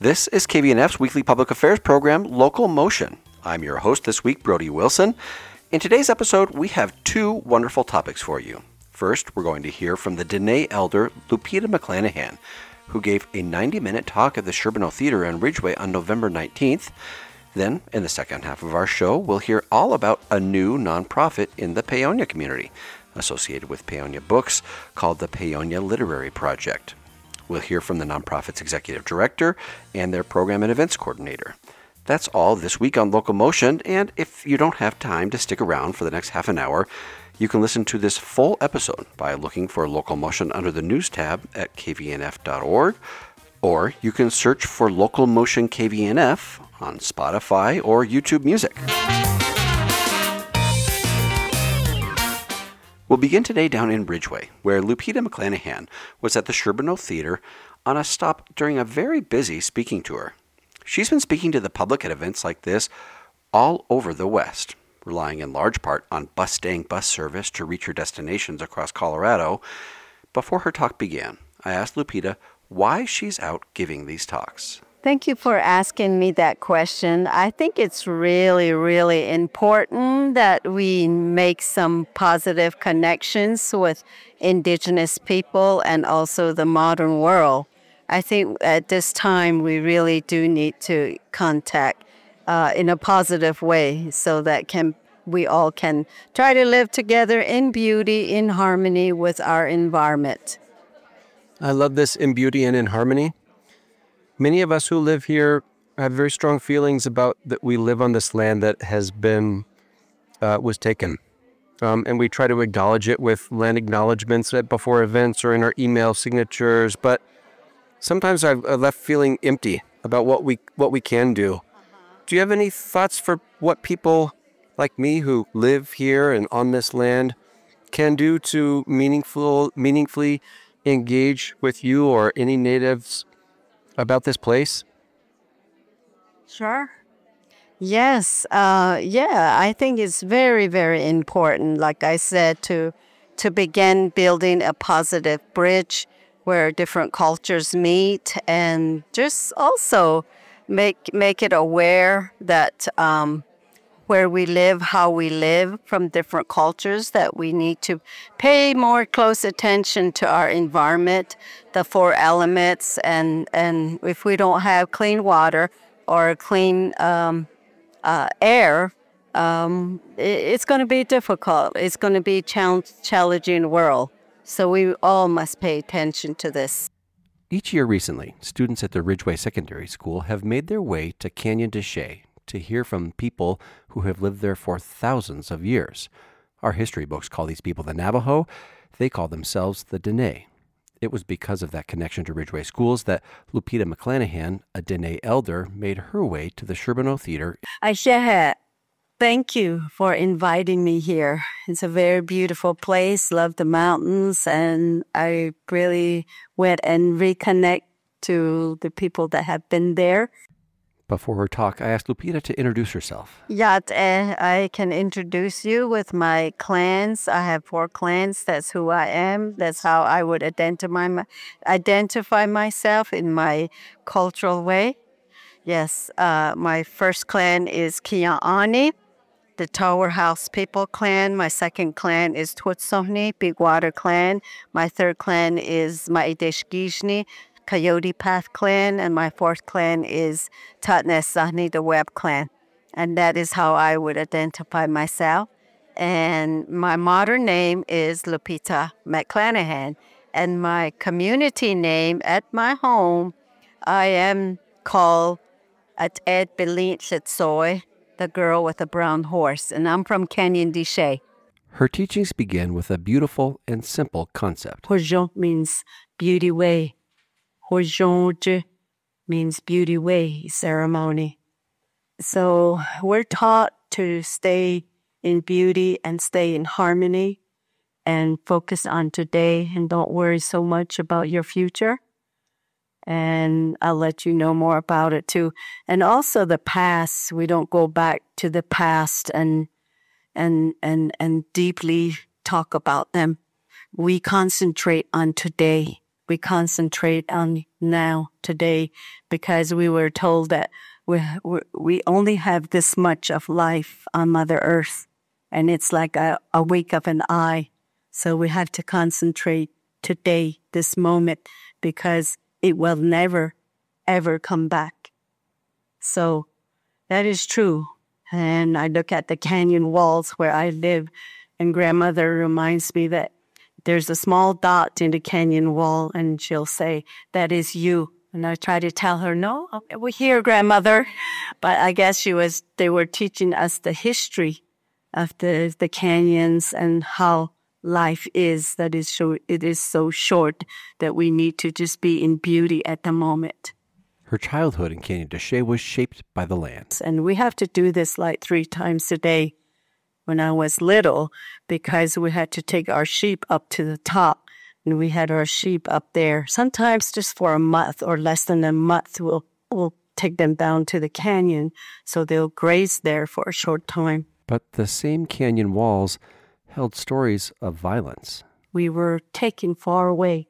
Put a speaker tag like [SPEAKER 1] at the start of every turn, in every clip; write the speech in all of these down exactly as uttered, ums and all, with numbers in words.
[SPEAKER 1] This is K V N F's weekly public affairs program, Local Motion. I'm your host this week, Brody Wilson. In today's episode, we have two wonderful topics for you. First, we're going to hear from the Dene elder, Lupita McClanahan, who gave a ninety-minute talk at the Sherbino Theater in Ridgeway on November nineteenth. Then, in the second half of our show, we'll hear all about a new nonprofit in the Paonia community, associated with Paonia Books, called the Paonia Literary Project. We'll hear from the nonprofit's executive director and their program and events coordinator. That's all this week on Local Motion, and if you don't have time to stick around for the next half an hour, you can listen to this full episode by looking for Local Motion under the News tab at k v n f dot org, or you can search for Local Motion K V N F on Spotify or YouTube Music. We'll begin today down in Ridgeway, where Lupita McClanahan was at the Sherbino Theater on a stop during a very busy speaking tour. She's been speaking to the public at events like this all over the West, relying in large part on bus-staying bus service to reach her destinations across Colorado. Before her talk began, I asked Lupita why she's out giving these talks.
[SPEAKER 2] Thank you for asking me that question. I think it's really, really important that we make some positive connections with Indigenous people and also the modern world. I think at this time we really do need to contact uh, in a positive way so that can we all can try to live together in beauty, in harmony with our environment.
[SPEAKER 3] I love this, in beauty and in harmony. Many of us who live here have very strong feelings about that we live on this land that has been, uh, was taken. Um, and we try to acknowledge it with land acknowledgements before events or in our email signatures. But sometimes I've left feeling empty about what we what we can do. Do you have any thoughts for what people like me who live here and on this land can do to meaningful, meaningfully engage with you or any natives about this place?
[SPEAKER 2] Sure. Yes. Uh, yeah, I think it's very, very important, like I said, to to begin building a positive bridge where different cultures meet, and just also make make it aware that um, where we live, how we live from different cultures, that we need to pay more close attention to our environment, the four elements, and, and if we don't have clean water or clean um, uh, air, um, it, it's going to be difficult. It's going to be a challenge, challenging world. So we all must pay attention to this.
[SPEAKER 1] Each year recently, students at the Ridgeway Secondary School have made their way to Canyon de Chelly to hear from people who have lived there for thousands of years. Our history books call these people the Navajo. They call themselves the Dene. It was because of that connection to Ridgeway schools that Lupita McClanahan, a Dene elder, made her way to the Sherbino Theater.
[SPEAKER 2] Aisha, thank you for inviting me here. It's a very beautiful place. Love the mountains, and I really went and reconnect to the people that have been there.
[SPEAKER 1] Before her talk, I asked Lupita to introduce herself.
[SPEAKER 2] Yeah, I can introduce you with my clans. I have four clans. That's who I am. That's how I would identify my, identify myself in my cultural way. Yes, uh, my first clan is Kia'ani, the Tower House People clan. My second clan is Twitsohni, Big Water clan. My third clan is Maideshgijni, Coyote Path clan, and my fourth clan is Tatnesahni, the Webb clan. And that is how I would identify myself. And my modern name is Lupita McClanahan. And my community name at my home, I am called At Ed Belint Setsoy, the girl with a brown horse. And I'm from Canyon de Chelly.
[SPEAKER 1] Her teachings begin with a beautiful and simple concept.
[SPEAKER 2] Hojon means beauty way. Hojonje means beauty way ceremony. So we're taught to stay in beauty and stay in harmony and focus on today and don't worry so much about your future. And I'll let you know more about it too. And also the past, we don't go back to the past and and and and deeply talk about them. We concentrate on today. We concentrate on now, today, because we were told that we, we, we only have this much of life on Mother Earth, and it's like a, a wink of an eye. So we have to concentrate today, this moment, because it will never, ever come back. So that is true. And I look at the canyon walls where I live, and grandmother reminds me that there's a small dot in the canyon wall, and she'll say, that is you. And I try to tell her, no, we're here, grandmother. But I guess she was, they were teaching us the history of the, the canyons and how life is, that is so, it is so short that we need to just be in beauty at the moment.
[SPEAKER 1] Her childhood in Canyon de Chelly was shaped by the land.
[SPEAKER 2] And we have to do this like three times a day when I was little, because we had to take our sheep up to the top, and we had our sheep up there. Sometimes just for a month or less than a month, we'll, we'll take them down to the canyon so they'll graze there for a short time.
[SPEAKER 1] But the same canyon walls held stories of violence.
[SPEAKER 2] We were taken far away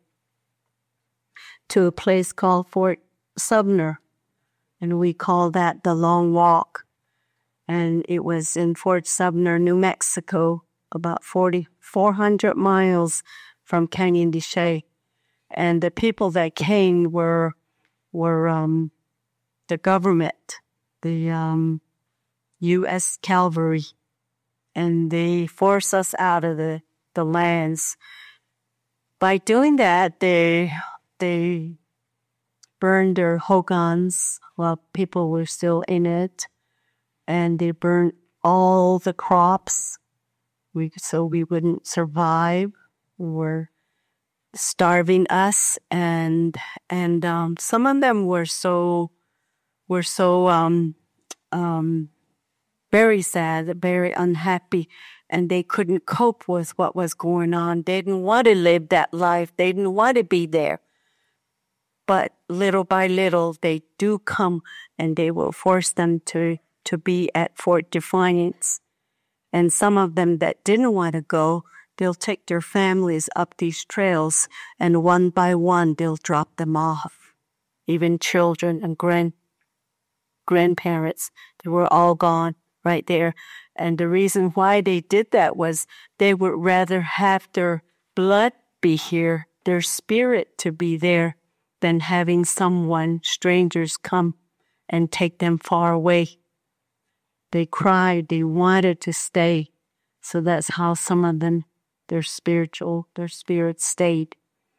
[SPEAKER 2] to a place called Fort Sumner, and we call that the Long Walk. And it was in Fort Sumner, New Mexico, about forty-four hundred miles from Canyon de Chelly. And the people that came were were um, the government, the um, U S Cavalry, and they forced us out of the, the lands. By doing that, they they burned their hogans while people were still in it, and they burned all the crops we, so we wouldn't survive. We were starving us, and and um, some of them were so were so um, um, very sad, very unhappy, and they couldn't cope with what was going on. They didn't want to live that life. They didn't want to be there. But little by little, they do come, and they will force them to, to be at Fort Defiance. And some of them that didn't want to go, they'll take their families up these trails, and one by one, they'll drop them off. Even children and grand grandparents, they were all gone right there. And the reason why they did that was they would rather have their blood be here, their spirit to be there, than having someone, strangers, come and take them far away. They cried, they wanted to stay. So that's how some of them, their spiritual, their spirit stayed.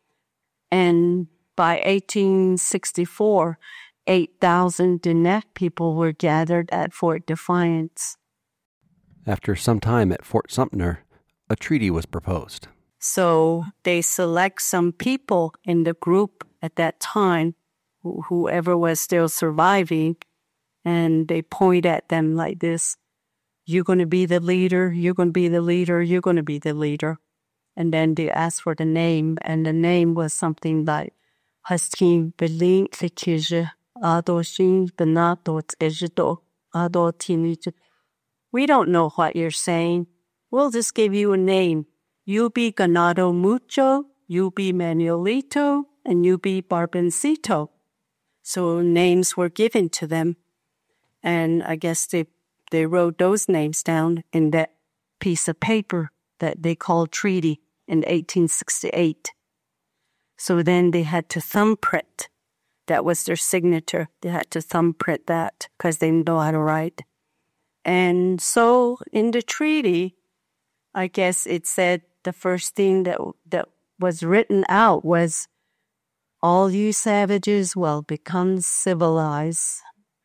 [SPEAKER 2] And by eighteen sixty-four, eight thousand Diné people were gathered at Fort Defiance.
[SPEAKER 1] After some time at Fort Sumner, a treaty was proposed.
[SPEAKER 2] So they select some people in the group at that time, wh- whoever was still surviving, and they point at them like this: you're going to be the leader, you're going to be the leader, you're going to be the leader. And then they asked for the name, and the name was something like Haskin Belin Lekije Adoshin Benatot Ejido Adotinij. We don't know what you're saying. We'll just give you a name. You be Ganado Mucho, you be Manuelito, and you be Barbencito. So names were given to them. And I guess they, they wrote those names down in that piece of paper that they called treaty in eighteen sixty-eight. So then they had to thumbprint. That was their signature. They had to thumbprint that because they didn't know how to write. And so in the treaty, I guess it said the first thing that that was written out was, all you savages will become civilized,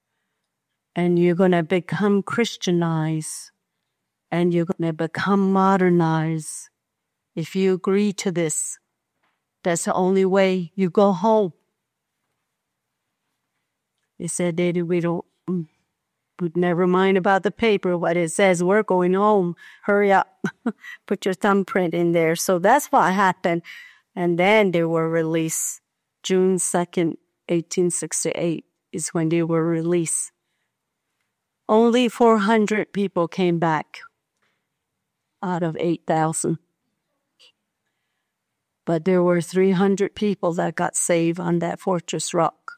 [SPEAKER 2] and you're going to become Christianized, and you're going to become modernized. If you agree to this, that's the only way you go home. They said, Daddy, we don't, we'd never mind about the paper, what it says. We're going home. Hurry up. Put your thumbprint in there. So that's what happened. And then they were released. June second, eighteen sixty-eight is when they were released. Only four hundred people came back out of eight thousand. But there were three hundred people that got saved on that Fortress Rock.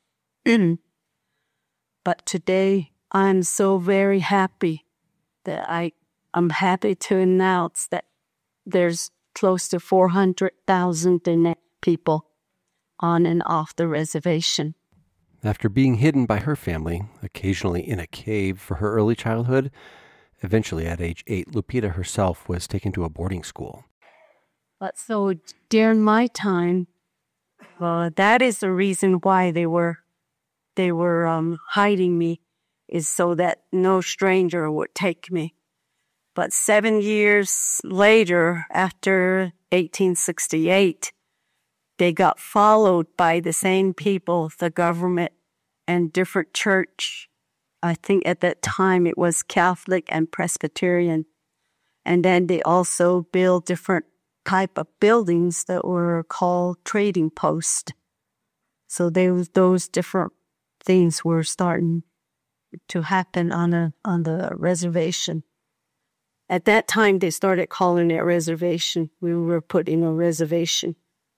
[SPEAKER 2] But today, I'm so very happy that I, I'm happy to announce that there's close to four hundred thousand people on and off the reservation.
[SPEAKER 3] After being hidden by her family, occasionally in a cave for her early childhood, eventually at age eight, Lupita herself was taken to a boarding school.
[SPEAKER 2] But so during my time, uh, that is the reason why they were they were um, hiding me, is so that no stranger would take me. But seven years later, after eighteen sixty-eight, they got followed by the same people, the government and different church. I think at that time it was Catholic and Presbyterian. And then they also built different type of buildings that were called trading posts. So they, those different things were starting to happen on a on the reservation. At that time, they started calling it reservation. We were put in a reservation.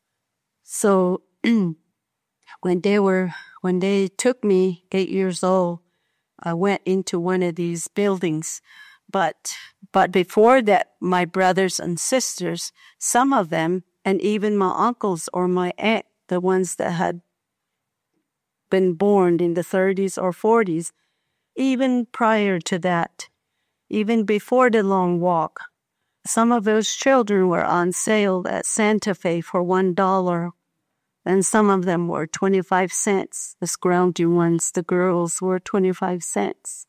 [SPEAKER 2] So when they were when they took me eight years old, I went into one of these buildings. But but before that, my brothers and sisters, some of them, and even my uncles or my aunt, the ones that had been born in the thirties or forties, even prior to that, even before the long walk, some of those children were on sale at Santa Fe for one dollar, and some of them were twenty-five cents. The scroungy ones, the girls, were twenty-five cents.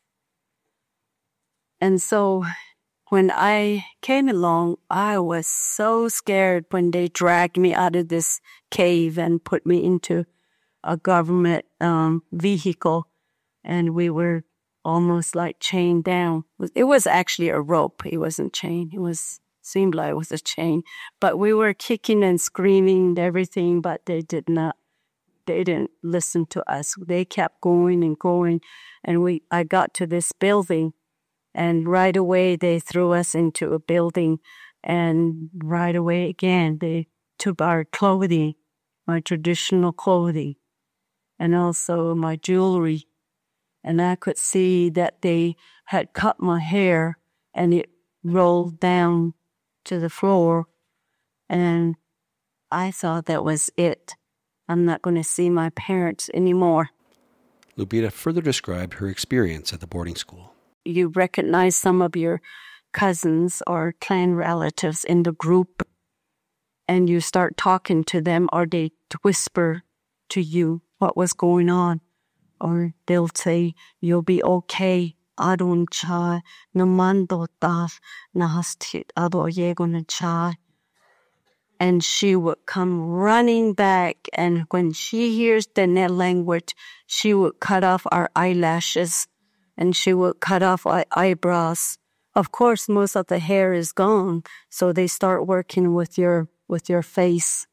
[SPEAKER 2] And so when I came along, I was so scared when they dragged me out of this cave and put me into a government um, vehicle, and we were almost like chained down. It was actually a rope. It wasn't chain. It was seemed like it was a chain. But we were kicking and screaming and everything, but they did not. They didn't listen to us. They kept going and going, and we. I got to this building. And right away, they threw us into a building. And right away again, they took our clothing, my traditional clothing, and also my jewelry. And I could see that they had cut my hair, and it rolled down to the floor. And I thought that was it. I'm not going to see my parents anymore.
[SPEAKER 3] Lupita further described her experience at the boarding school.
[SPEAKER 2] You recognize some of your cousins or clan relatives in the group, and you start talking to them, or they whisper to you what was going on, or they'll say, "You'll be okay. Adon cha namando taf nahastit ado yegon cha." And she would come running back, and when she hears the net language, she would cut off our eyelashes. And she would cut off our eyebrows. Of course, most of the hair is gone, so they start working with your with your face.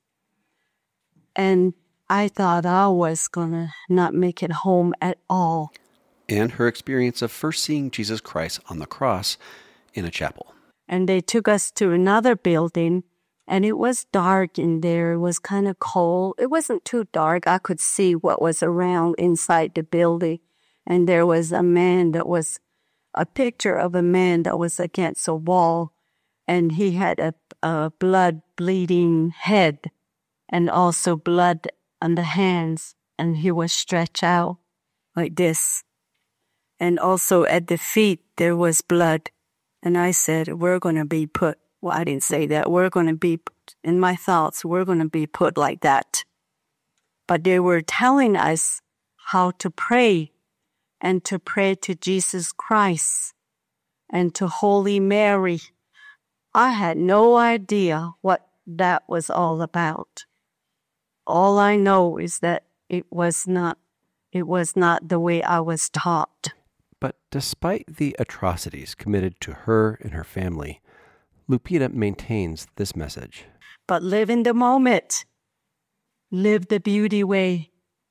[SPEAKER 2] And I thought I was gonna not make it home at all.
[SPEAKER 3] And her experience of first seeing Jesus Christ on the cross in a chapel.
[SPEAKER 2] And they took us to another building, and it was dark in there. It was kind of cold. It wasn't too dark. I could see what was around inside the building. And there was a man that was, a picture of a man that was against a wall. And he had a, a blood bleeding head and also blood on the hands. And he was stretched out like this. And also at the feet, there was blood. And I said, we're going to be put, well, I didn't say that. We're going to be, in my thoughts, we're going to be put like that. But they were telling us how to pray. And to pray to Jesus Christ and to Holy Mary. I had no idea what that was all about. All I know is that it was not, it was not the way I was taught.
[SPEAKER 3] But despite the atrocities committed to her and her family, Lupita maintains this message.
[SPEAKER 2] But live in the moment. Live the beauty way.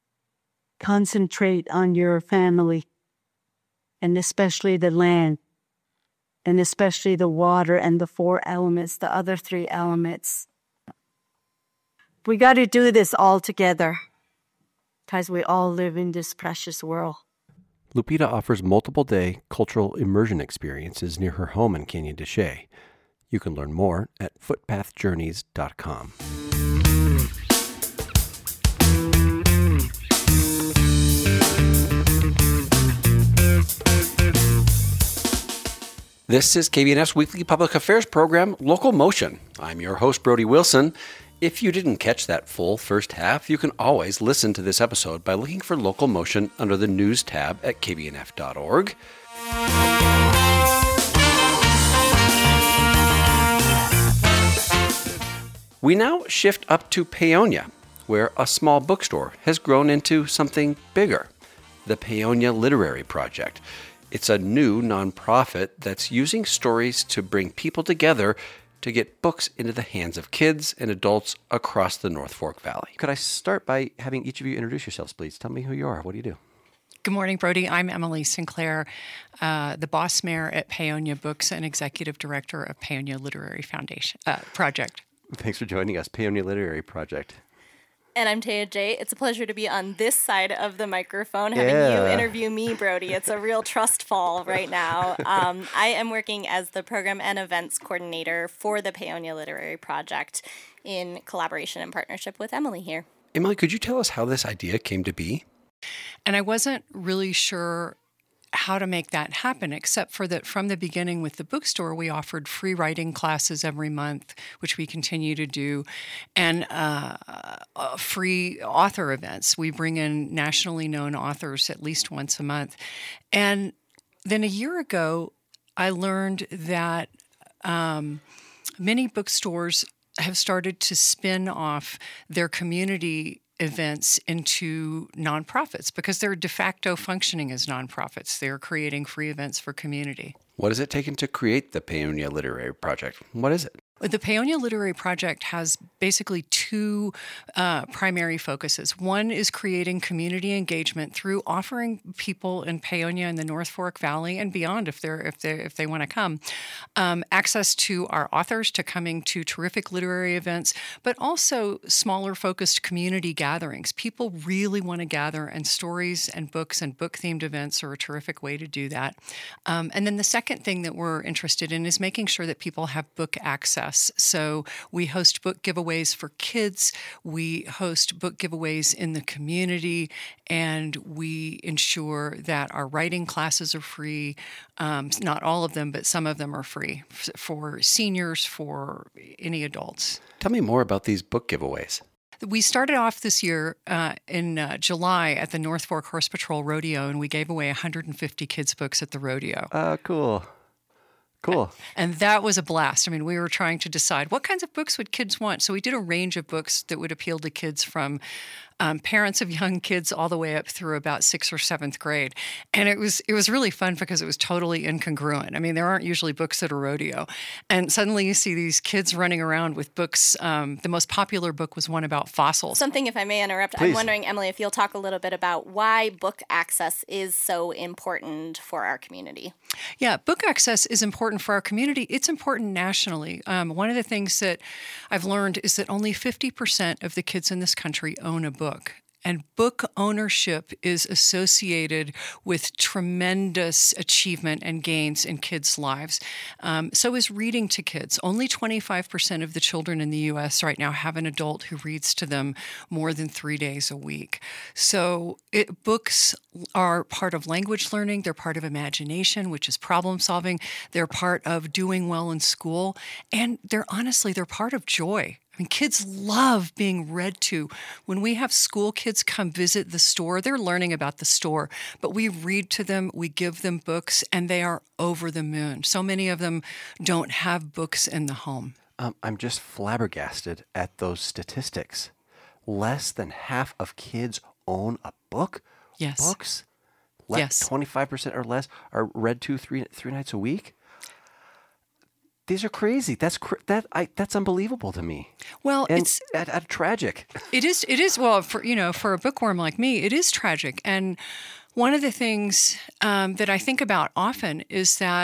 [SPEAKER 2] Concentrate on your family, and especially the land, and especially the water and the four elements, the other three elements. We got to do this all together because we all live in this precious world.
[SPEAKER 3] Lupita offers multiple-day cultural immersion experiences near her home in Canyon de Chelly. You can learn more at footpath journeys dot com.
[SPEAKER 1] This is K B N F's weekly public affairs program, Local Motion. I'm your host, Brody Wilson. If you didn't catch that full first half, you can always listen to this episode by looking for Local Motion under the News tab at k b n f dot org. We now shift up to Paonia, where a small bookstore has grown into something bigger, the Paonia Literary Project. It's a new nonprofit that's using stories to bring people together to get books into the hands of kids and adults across the North Fork Valley. Could I start by having each of you introduce yourselves, please? Tell me who you are. What do you do?
[SPEAKER 4] Good morning, Brody. I'm Emily Sinclair, uh, the boss mayor at Paonia Books and executive director of Paonia Literary Foundation uh, Project.
[SPEAKER 1] Thanks for joining us, Paonia Literary Project.
[SPEAKER 5] And I'm Taya J. It's a pleasure to be on this side of the microphone, having
[SPEAKER 1] Yeah.
[SPEAKER 5] you interview me, Brody. It's a real trust fall right now. Um, I am working as the program and events coordinator for the Paonia Literary Project in collaboration and partnership with Emily here.
[SPEAKER 1] Emily, could you tell us how this idea came to be?
[SPEAKER 4] And I wasn't really sure how to make that happen, except for that from the beginning with the bookstore, we offered free writing classes every month, which we continue to do, and uh, uh, free author events. We bring in nationally known authors at least once a month. And then a year ago, I learned that um, many bookstores have started to spin off their community events into nonprofits because they're de facto functioning as nonprofits. They're creating free events for community.
[SPEAKER 1] What has it taken to create the Paonia Literary Project? What is it?
[SPEAKER 4] The Paonia Literary Project has basically two uh, primary focuses. One is creating community engagement through offering people in Paonia and the North Fork Valley and beyond, if they're if they if they want to come, um, access to our authors to coming to terrific literary events, but also smaller focused community gatherings. People really want to gather, and stories and books and book themed events are a terrific way to do that. Um, and then the second thing that we're interested in is making sure that people have book access. So we host book giveaways for kids, we host book giveaways in the community, and we ensure that our writing classes are free. Um, not all of them, but some of them are free for seniors, for any adults.
[SPEAKER 1] Tell me more about these book giveaways.
[SPEAKER 4] We started off this year uh, in uh, July at the North Fork Horse Patrol Rodeo, and we gave away one hundred fifty kids' books at the rodeo.
[SPEAKER 1] Uh, cool. Cool.
[SPEAKER 4] And that was a blast. I mean, we were trying to decide what kinds of books would kids want. So we did a range of books that would appeal to kids from um, parents of young kids all the way up through about sixth or seventh grade. And it was it was really fun because it was totally incongruent. I mean, there aren't usually books at a rodeo. And suddenly you see these kids running around with books. Um, the most popular book was one about fossils.
[SPEAKER 5] Something, if I may interrupt,
[SPEAKER 1] Please.
[SPEAKER 5] I'm wondering, Emily, if you'll talk a little bit about why book access is so important for our community.
[SPEAKER 4] Yeah, book access is important for our community. It's important nationally. Um, one of the things that I've learned is that only fifty percent of the kids in this country own a book. And book ownership is associated with tremendous achievement and gains in kids' lives. Um, so is reading to kids. Only twenty-five percent of the children in the U S right now have an adult who reads to them more than three days a week. So it, books are part of language learning. They're part of imagination, which is problem solving. They're part of doing well in school. And they're honestly, they're part of joy. I mean, kids love being read to. When we have school kids come visit the store, they're learning about the store, but we read to them, we give them books, and they are over the moon. So many of them don't have books in the home.
[SPEAKER 1] Um, I'm just flabbergasted at those statistics. Less than half of kids own a book?
[SPEAKER 4] Yes.
[SPEAKER 1] Books? Le-
[SPEAKER 4] Yes.
[SPEAKER 1] twenty-five percent or less are read to three three nights a week? These are crazy. That's cr- that I that's unbelievable to me.
[SPEAKER 4] Well,
[SPEAKER 1] And
[SPEAKER 4] it's
[SPEAKER 1] at, at tragic.
[SPEAKER 4] It is. It is. Well, for you know, for a bookworm like me, it is tragic. And one of the things um, that I think about often is that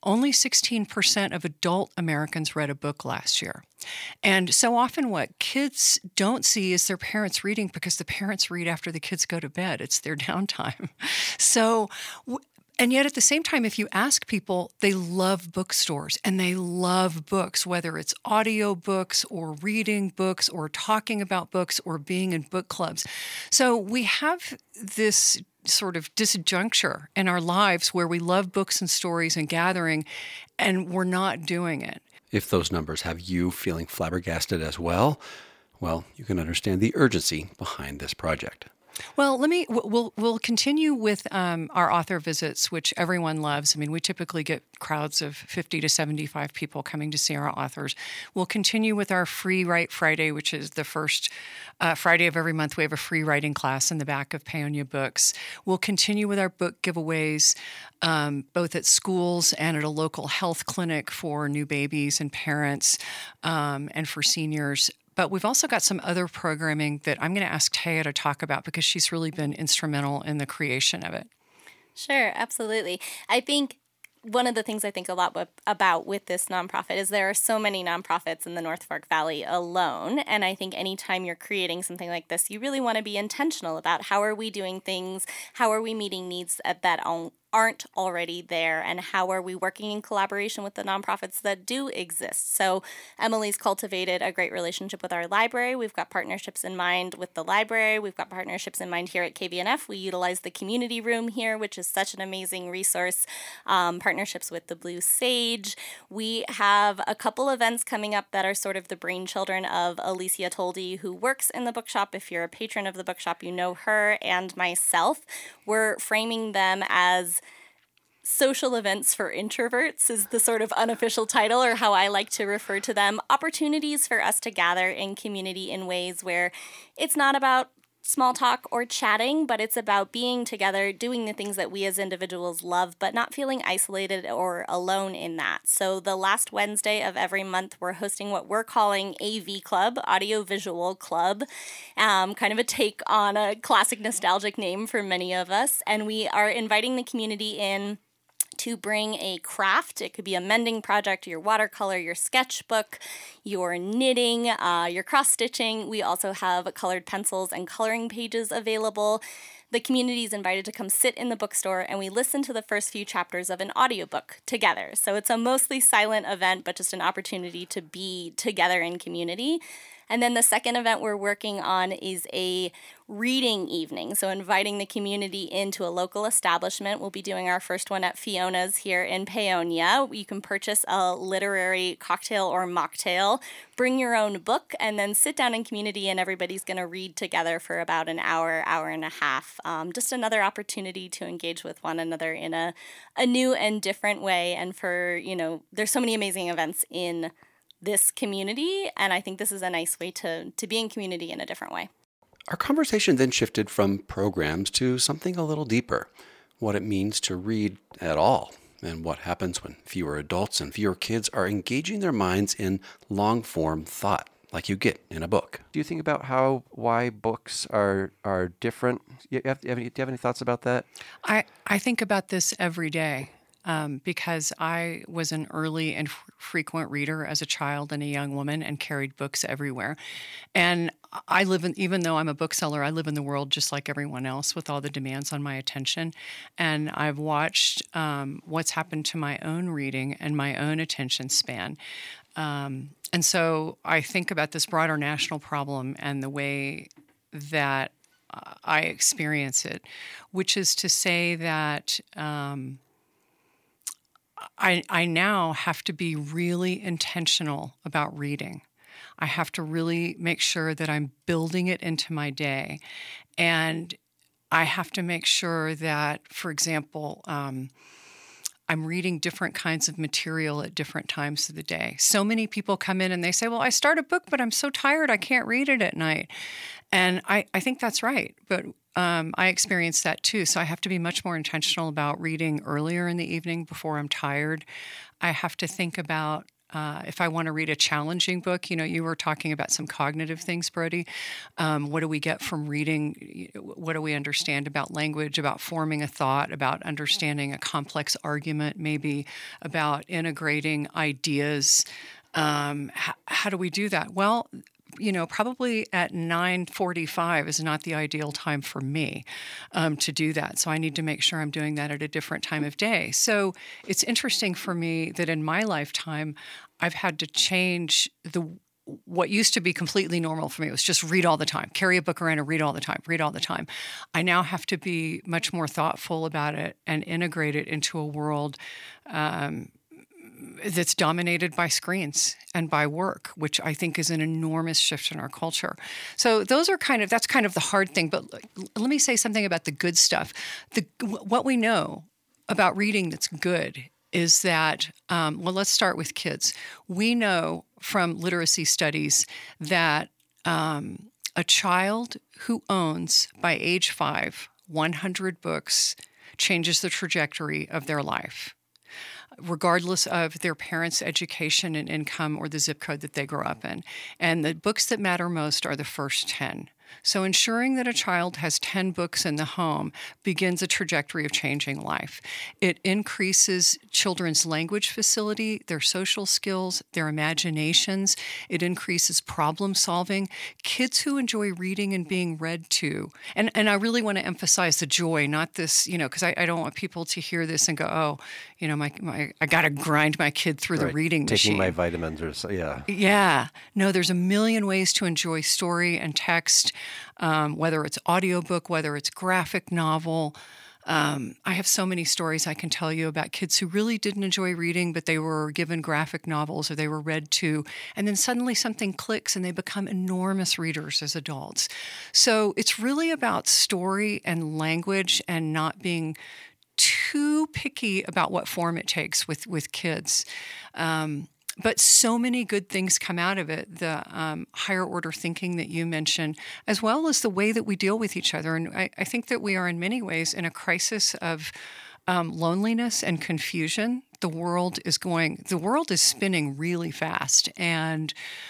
[SPEAKER 4] only sixteen percent of adult Americans read a book last year. And so often what kids don't see is their parents reading because the parents read after the kids go to bed. It's their downtime. So, and yet at the same time, if you ask people, they love bookstores and they love books, whether it's audio books or reading books or talking about books or being in book clubs. So we have this sort of disjuncture in our lives where we love books and stories and gathering, and we're not doing it.
[SPEAKER 1] If those numbers have you feeling flabbergasted as well, well, you can understand the urgency behind this project.
[SPEAKER 4] Well, let me, we'll, we'll continue with um, our author visits, which everyone loves. I mean, we typically get crowds of fifty to seventy-five people coming to see our authors. We'll continue with our Free Write Friday, which is the first uh, Friday of every month. We have a free writing class in the back of Paonia Books. We'll continue with our book giveaways, um, both at schools and at a local health clinic for new babies and parents um, and for seniors. But we've also got some other programming that I'm going to ask Taya to talk about because she's really been instrumental in the creation of it.
[SPEAKER 5] Sure, absolutely. I think one of the things I think a lot about with this nonprofit is there are so many nonprofits in the North Fork Valley alone. And I think anytime you're creating something like this, you really want to be intentional about how are we doing things, how are we meeting needs that aren't already there, and how are we working in collaboration with the nonprofits that do exist. So Emily's cultivated a great relationship with our library. We've got partnerships in mind with the library. We've got partnerships in mind here at K V N F. We utilize the community room here, which is such an amazing resource. Um, partnerships with the Blue Sage. We have a couple events coming up that are sort of the brainchildren of Alicia Toldy, who works in the bookshop. If you're a patron of the bookshop, you know her and myself. We're framing them as social events for introverts is the sort of unofficial title, or how I like to refer to them. Opportunities for us to gather in community in ways where it's not about small talk or chatting, but it's about being together, doing the things that we as individuals love, but not feeling isolated or alone in that. So the last Wednesday of every month, we're hosting what we're calling A V Club, Audio Visual Club, um, kind of a take on a classic nostalgic name for many of us. And we are inviting the community in to bring a craft. It could be a mending project, your watercolor, your sketchbook, your knitting, uh, your cross-stitching. We also have colored pencils and coloring pages available. The community is invited to come sit in the bookstore, and we listen to the first few chapters of an audiobook together. So it's a mostly silent event, but just an opportunity to be together in community. And then the second event we're working on is a reading evening. So inviting the community into a local establishment. We'll be doing our first one at Fiona's here in Paonia. You can purchase a literary cocktail or mocktail, bring your own book, and then sit down in community, and everybody's going to read together for about an hour, hour and a half. Um, just another opportunity to engage with one another in a, a new and different way. And for, you know, there's so many amazing events in this community, and I think this is a nice way to to be in community in a different way.
[SPEAKER 1] Our conversation then shifted from programs to something a little deeper, what it means to read at all, and what happens when fewer adults and fewer kids are engaging their minds in long-form thought, like you get in a book.
[SPEAKER 3] Do you think about how, why books are are different? You have, do you have any, do you have any thoughts about that?
[SPEAKER 4] I, I think about this every day. Um, because I was an early and f- frequent reader as a child and a young woman and carried books everywhere. And I live in, even though I'm a bookseller, I live in the world just like everyone else with all the demands on my attention. And I've watched um, what's happened to my own reading and my own attention span. Um, and so I think about this broader national problem and the way that uh, I experience it, which is to say that um, I, I now have to be really intentional about reading. I have to really make sure that I'm building it into my day. And I have to make sure that, for example, um, I'm reading different kinds of material at different times of the day. So many people come in and they say, well, I start a book, but I'm so tired I can't read it at night. And I, I think that's right. But Um, I experience that too. So I have to be much more intentional about reading earlier in the evening before I'm tired. I have to think about Uh, if I want to read a challenging book, you know, you were talking about some cognitive things, Brody. Um, what do we get from reading? What do we understand about language, about forming a thought, about understanding a complex argument, maybe about integrating ideas? Um, how, how do we do that? Well, you know, probably at nine forty-five is not the ideal time for me um, to do that. So I need to make sure I'm doing that at a different time of day. So it's interesting for me that in my lifetime, I've had to change the what used to be completely normal for me. It was just read all the time, carry a book around and read all the time, read all the time. I now have to be much more thoughtful about it and integrate it into a world um, that's dominated by screens and by work, which I think is an enormous shift in our culture. So those are kind of, that's kind of the hard thing. But let me say something about the good stuff. The what we know about reading that's good is that, um, well, let's start with kids. We know from literacy studies that um, a child who owns, by age five, one hundred books changes the trajectory of their life, regardless of their parents' education and income or the zip code that they grow up in. And the books that matter most are the first ten. So ensuring that a child has ten books in the home begins a trajectory of changing life. It increases children's language facility, their social skills, their imaginations. It increases problem solving. Kids who enjoy reading and being read to, and, and I really want to emphasize the joy, not this, you know, because I, I don't want people to hear this and go, oh, you know, my, my I got to grind my kid through
[SPEAKER 1] right.
[SPEAKER 4] the reading
[SPEAKER 1] Taking
[SPEAKER 4] machine.
[SPEAKER 1] Taking my vitamins or so, yeah.
[SPEAKER 4] Yeah. No, there's a million ways to enjoy story and text. Um, whether it's audiobook, whether it's graphic novel. Um, I have so many stories I can tell you about kids who really didn't enjoy reading, but they were given graphic novels or they were read to, and then suddenly something clicks and they become enormous readers as adults. So it's really about story and language and not being too picky about what form it takes with, with kids. Um, But so many good things come out of it, the um, higher order thinking that you mentioned, as well as the way that we deal with each other. And I, I think that we are in many ways in a crisis of um, loneliness and confusion. The world is going, the world is spinning really fast. And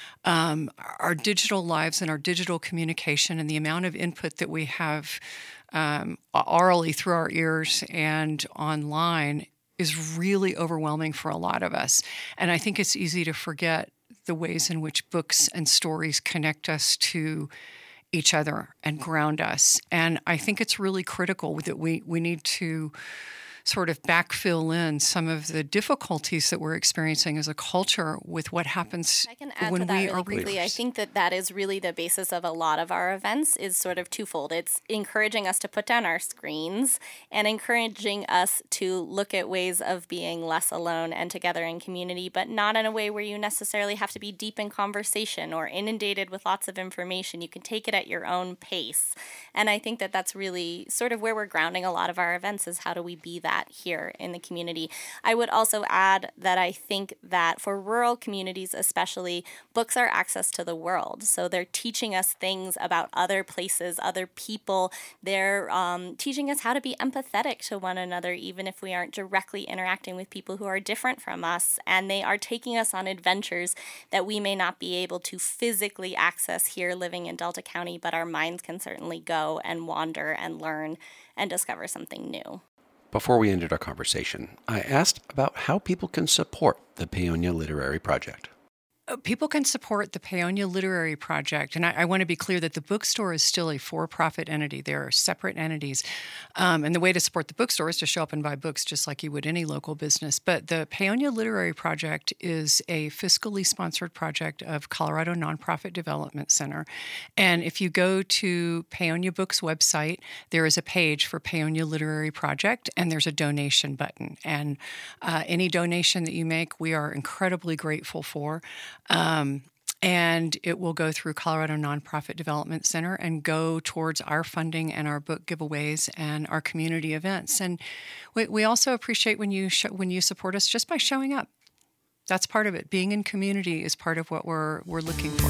[SPEAKER 4] um, our digital lives and our digital communication and the amount of input that we have um, orally through our ears and online is really overwhelming for a lot of us. And I think it's easy to forget the ways in which books and stories connect us to each other and ground us. And I think it's really critical that we, we need to sort of backfill in some of the difficulties that we're experiencing as a culture with what happens
[SPEAKER 5] I can add
[SPEAKER 4] when
[SPEAKER 5] to that
[SPEAKER 4] we
[SPEAKER 5] really
[SPEAKER 4] are
[SPEAKER 5] quickly.
[SPEAKER 4] readers.
[SPEAKER 5] I think that that is really the basis of a lot of our events is sort of twofold. It's encouraging us to put down our screens and encouraging us to look at ways of being less alone and together in community, but not in a way where you necessarily have to be deep in conversation or inundated with lots of information. You can take it at your own pace. And I think that that's really sort of where we're grounding a lot of our events is how do we be that here in the community. I would also add that I think that for rural communities especially, books are access to the world. So they're teaching us things about other places, other people. They're um, teaching us how to be empathetic to one another, even if we aren't directly interacting with people who are different from us. And they are taking us on adventures that we may not be able to physically access here living in Delta County, but our minds can certainly go and wander and learn and discover something new.
[SPEAKER 1] Before we ended our conversation, I asked about how people can support the Paonia Literary Project.
[SPEAKER 4] People can support the Paonia Literary Project, and I, I want to be clear that the bookstore is still a for-profit entity. There are separate entities, um, and the way to support the bookstore is to show up and buy books just like you would any local business. But the Paonia Literary Project is a fiscally sponsored project of Colorado Nonprofit Development Center, and if you go to Paonia Books' website, there is a page for Paonia Literary Project, and there's a donation button. And uh, any donation that you make, we are incredibly grateful for. Um, and it will go through Colorado Nonprofit Development Center and go towards our funding and our book giveaways and our community events. And we, we also appreciate when you sh- when you support us just by showing up. That's part of it. Being in community is part of what we're we're looking for.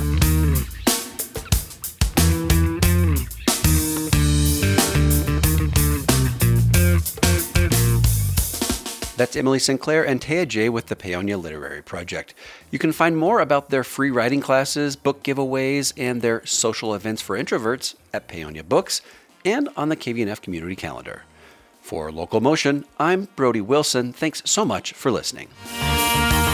[SPEAKER 1] That's Emily Sinclair and Taya J with the Paonia Literary Project. You can find more about their free writing classes, book giveaways, and their social events for introverts at Paonia Books and on the K V N F community calendar. For Local Motion, I'm Brody Wilson. Thanks so much for listening.